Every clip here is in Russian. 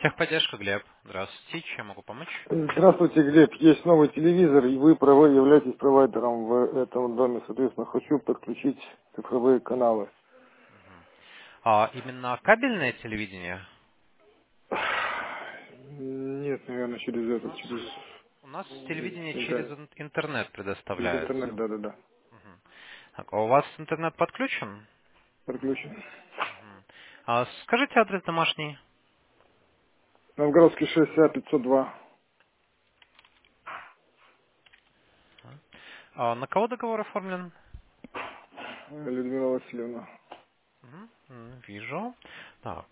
Техподдержка, Глеб. Здравствуйте. Чем могу помочь? Здравствуйте, Глеб. Есть новый телевизор, и вы являетесь провайдером в этом доме. Соответственно, хочу подключить цифровые каналы. Именно кабельное телевидение? Нет, наверное, через У этот, нас, через у нас телевидение через интернет. интернет Через интернет, предоставляется. да-да-да. Мгм. Так, а у вас интернет подключен? Подключен. Мгм. Скажите адрес домашний. Новгородский 60 502. На кого договор оформлен? Людмила Васильевна. Вижу. Так.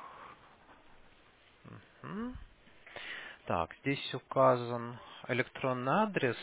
Мгм. Так, здесь указан электронный адрес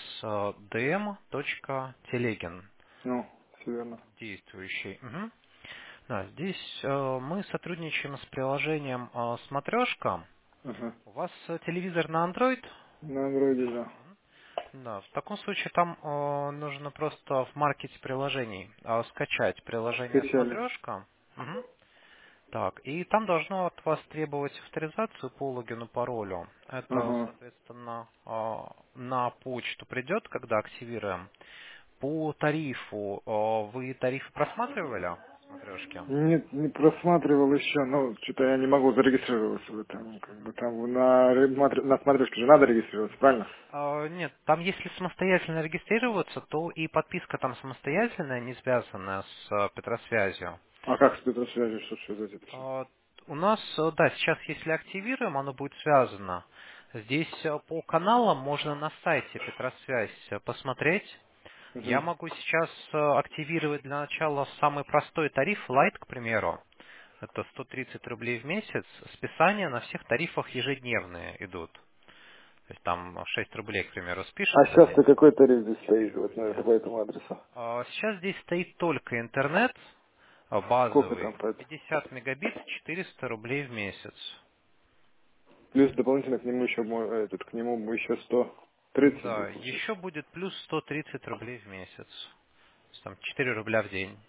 dm.telegin, Ну, все верно. действующий. Мгм. Да, здесь мы сотрудничаем с приложением Смотрешка. Ага. У вас телевизор на Android? На андроиде, да. Да, в таком случае там нужно просто в маркете приложений скачать приложение Скачали. Смотрешка. Мгм. Так, и там должно от вас требовать авторизацию по логину, паролю. Это, Ага. соответственно, на почту придет, когда активируем. По тарифу, вы тарифы просматривали в Смотрешке? Нет, не просматривал еще, но что-то я не могу зарегистрироваться в этом. Как бы там на смотрешке же надо регистрироваться, правильно? Нет, там если самостоятельно регистрироваться, то и подписка там самостоятельная, не связанная с Петросвязью. А как с спецсвязью, что связать это все? А, У нас, да, сейчас если активируем, оно будет связано. Здесь по каналам можно на сайте Петросвязь посмотреть. Я Угу. могу сейчас активировать для начала самый простой тариф, Light, к примеру. Это 130 рублей в месяц. Списания на всех тарифах ежедневные идут. То есть там 6 рублей, к примеру, А спишется в сейчас-то день. какой тариф здесь стоит, вот по этому адресу? Сейчас здесь стоит только интернет Сколько там базовый. по этому? 50 мегабит, 400 рублей в месяц. Плюс дополнительно к нему еще к нему еще 130 Да, будет, получается. еще будет плюс 130 рублей в месяц. То есть там 4 рубля в день.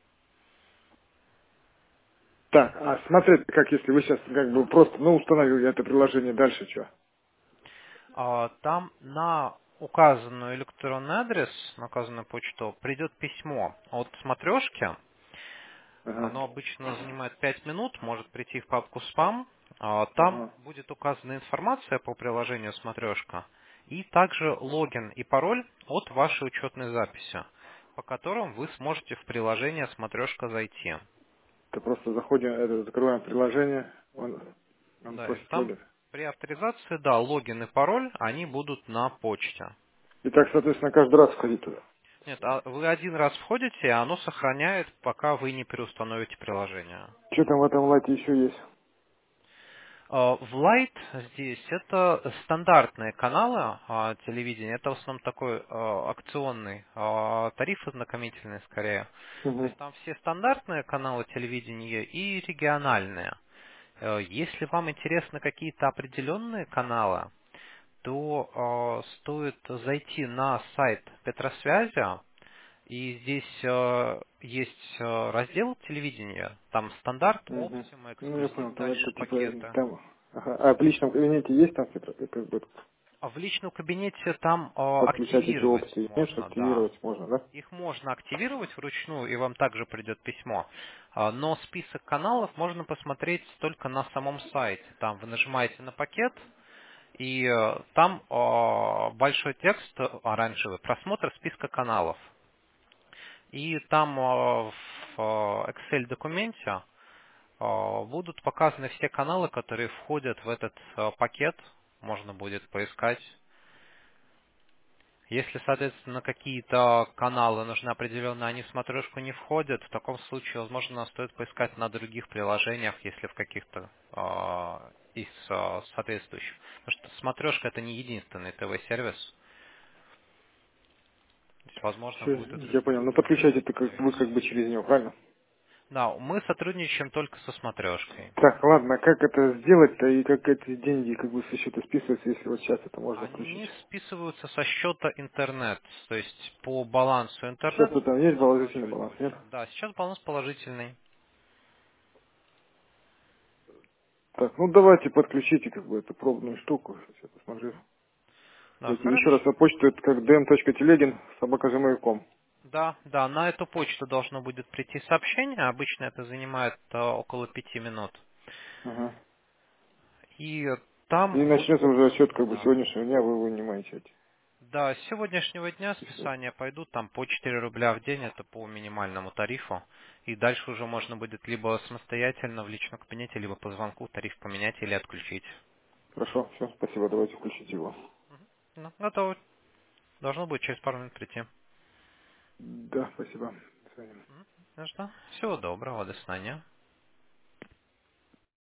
Так, а смотреть, как если вы сейчас как бы просто, установил я это приложение, дальше что? Там на указанный электронный адрес, на указанную почту, придет письмо от смотрешки. Ага, Оно обычно занимает 5 минут, может прийти в папку «Спам». Там ага. будет указана информация по приложению «Смотрешка» и также логин и пароль от вашей учетной записи, по которым вы сможете в приложение «Смотрешка» зайти. Это просто заходим, закрываем приложение, он Да, и просит там логин. при авторизации, да, логин и пароль, они будут на почте. И так, соответственно, каждый раз входить туда. Нет, вы один раз входите, и оно сохраняет, пока вы не переустановите приложение. Что там в этом лайте еще есть? В Light здесь это стандартные каналы телевидения, это в основном такой акционный тариф ознакомительный скорее. То Угу, есть там все стандартные каналы телевидения и региональные. Если вам интересны какие-то определенные каналы, то стоит зайти на сайт Петросвязи, и здесь есть раздел телевидения, там стандарт, угу. Optima, Ну, я эксклюзив, понял, там дальше это типа, пакеты. там, ага. А в личном кабинете есть там, как бы, В личном кабинете там подключать эти активировать опции? Нет, можно, да. активировать можно, да? Их можно активировать вручную, и вам также придет письмо. Но список каналов можно посмотреть только на самом сайте. Там вы нажимаете на пакет, и там большой текст оранжевый, просмотр списка каналов. И там в Excel документе будут показаны все каналы, которые входят в этот пакет. Можно будет поискать. Если, соответственно, какие-то каналы нужны определенно, они в смотрешку не входят, в таком случае, возможно, стоит поискать на других приложениях, если в каких-то из соответствующих. Потому что смотрешка это не единственный ТВ-сервис. То есть, возможно, Всё, будут и я другие понял. Ну, подключать приложения это по вы сервису. как бы через него, правильно? Да, мы сотрудничаем только со смотрешкой. Так, ладно, а как это сделать-то и как эти деньги как бы со счета списываются, если вот сейчас это можно включить? Они списываются со счета интернет, то есть по балансу интернет Сейчас-то там будут есть положительный баланс, оплачивать. нет? Да, сейчас баланс положительный. Так, ну давайте подключите как бы эту пробную штуку. Сейчас я посмотрю. Да, Давайте еще раз хорошо. на почту, это как dm.телегин, собака.gmail.com. Да, да, на эту почту должно будет прийти сообщение. Обычно это занимает около 5 минут. Ага. И И там вы... начнется уже отчет как бы Да. сегодняшнего дня, вы вынимаете эти Да, с сегодняшнего дня число. списания пойдут там по 4 рубля в день, это по минимальному тарифу. И дальше уже можно будет либо самостоятельно в личном кабинете, либо по звонку тариф поменять или отключить. Хорошо, все, спасибо, давайте включите его. Ну, это должно будет через пару минут прийти. Да, спасибо. До свидания. Ну что, всего доброго, до свидания.